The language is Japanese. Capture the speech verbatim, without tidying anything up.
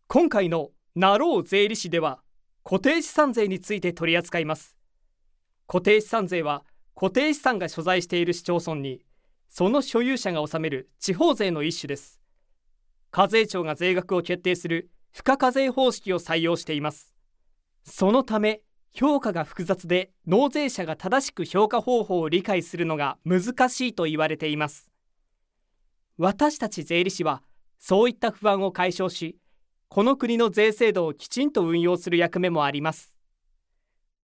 今回のなろう税理士では固定資産税について取り扱います。固定資産税は固定資産が所在している市町村にその所有者が納める地方税の一種です。課税庁が税額を決定する付加課税方式を採用しています。そのため評価が複雑で納税者が正しく評価方法を理解するのが難しいと言われています。私たち税理士はそういった不安を解消し、この国の税制度をきちんと運用する役目もあります。